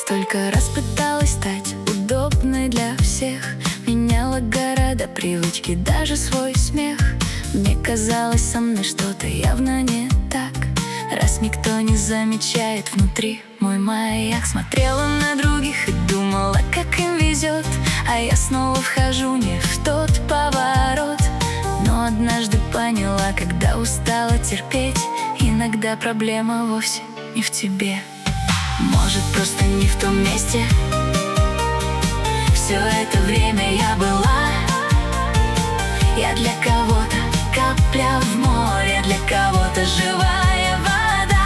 Столько раз пыталась стать удобной для всех, меняла города, привычки, даже свой смех. Мне казалось, со мной что-то явно не так, раз никто не замечает внутри мой маяк. Смотрела на других и думала, как им везет, а я снова вхожу не в тот поворот. Но однажды поняла, когда устала терпеть, иногда проблема вовсе не в тебе. Может, просто не в том месте. Все это время я была. Я для кого-то капля в море, для кого-то живая вода.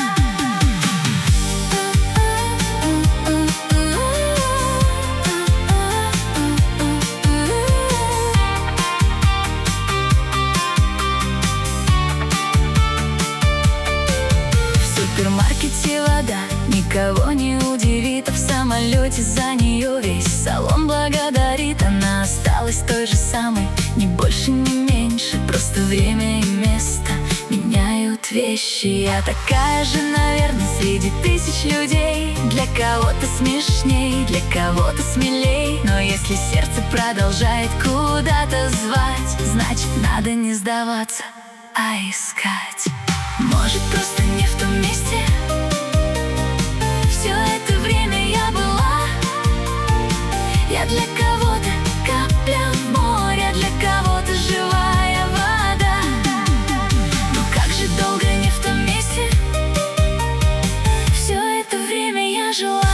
В супермаркете вода никого не удивит, а в самолете за нее весь салон благодарит. Она осталась той же самой, ни больше, ни меньше, просто время и место меняют вещи. Я такая же, наверное, среди тысяч людей. Для кого-то смешней, для кого-то смелей. Но если сердце продолжает куда-то звать, значит, надо не сдаваться, а искать. Может, просто не в том месте. Все это время я была. Я для кого-то капля в море, для кого-то живая вода. Но как же долго не в том месте. Все это время я жила.